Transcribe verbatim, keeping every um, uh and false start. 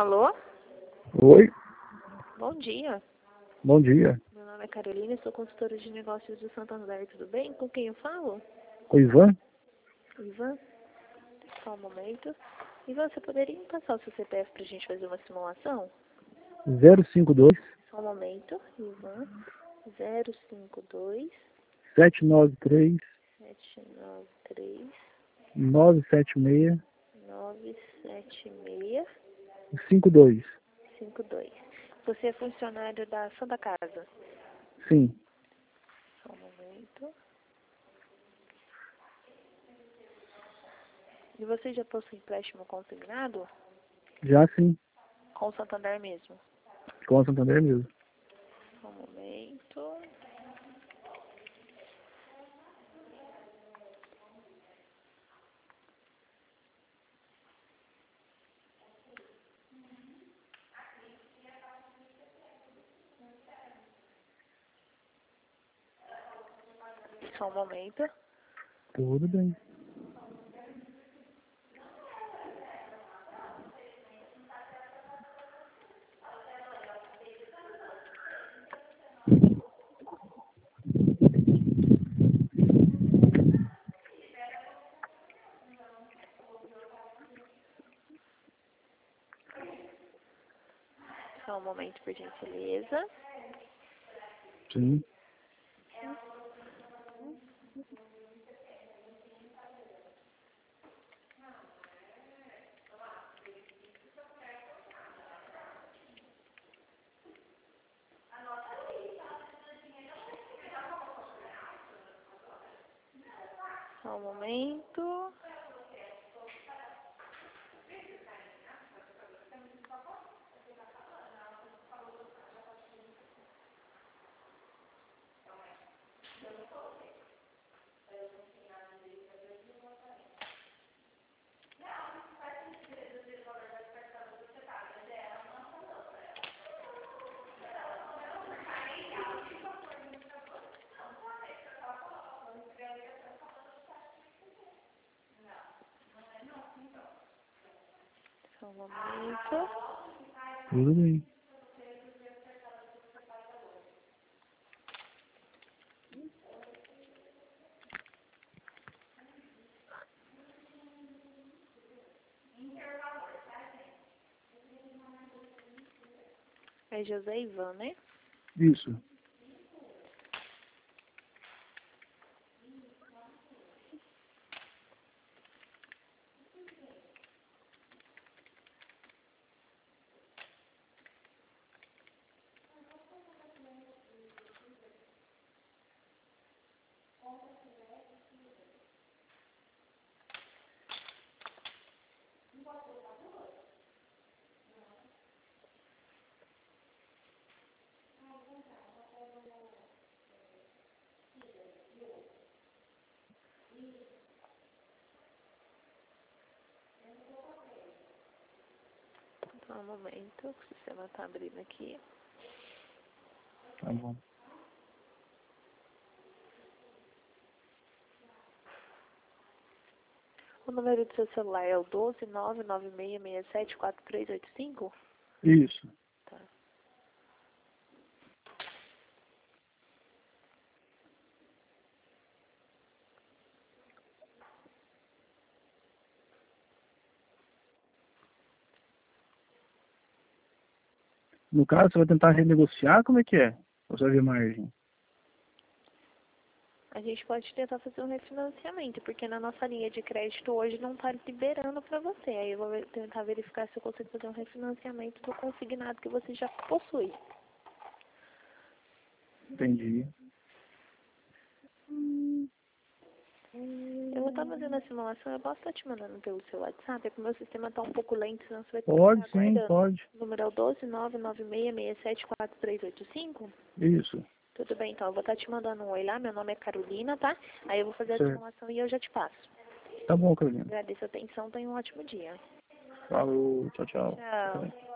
Alô? Oi, Bom dia. bom dia. Meu nome é Carolina, sou consultora de negócios do Santander, tudo bem? Com quem eu falo? O Ivan? Ivan? Só um momento. Ivan, você poderia me passar o seu C P F pra gente fazer uma simulação? zero cinco dois, Só um momento. Ivan, zero cinco dois, sete nove três, sete nove três, nove sete seis, nove sete seis, cinco dois. cinco dois. Você é funcionário da Santa Casa? Sim, Só um momento. E você já possui empréstimo consignado? já sim, Com o Santander mesmo? com a Santander mesmo. Só um momento. Só um momento. Tudo bem. Só um momento, por gentileza. Sim, Só um momento. Só um momento. tudo bem. É José Ivan, né? Isso. Só um momento. O sistema tá abrindo aqui. Tá bom. O número do seu celular é o doze, nove nove seis seis sete quatro três oito cinco? Isso. Tá. No caso, você vai tentar renegociar? Como é que é? Ou você vai ver margem? A gente pode tentar fazer um refinanciamento, porque na nossa linha de crédito hoje não está liberando para você. Aí eu vou ver- tentar verificar se eu consigo fazer um refinanciamento do consignado que você já possui. Entendi. Eu vou estar fazendo a simulação, eu posso estar te mandando pelo seu WhatsApp, é que o meu sistema está um pouco lento, senão você vai ter que ficar Pode, sim, aguardando. pode. O número é o doze, nove nove seis seis sete quatro três oito cinco? Isso. Tudo bem, então eu vou estar te mandando um oi lá, meu nome é Carolina, tá? Aí eu vou fazer a Certo. simulação e eu já te passo. Tá bom, Carolina. Agradeço a atenção, tenha um ótimo dia. Falou, tchau, tchau. Você Tchau. também.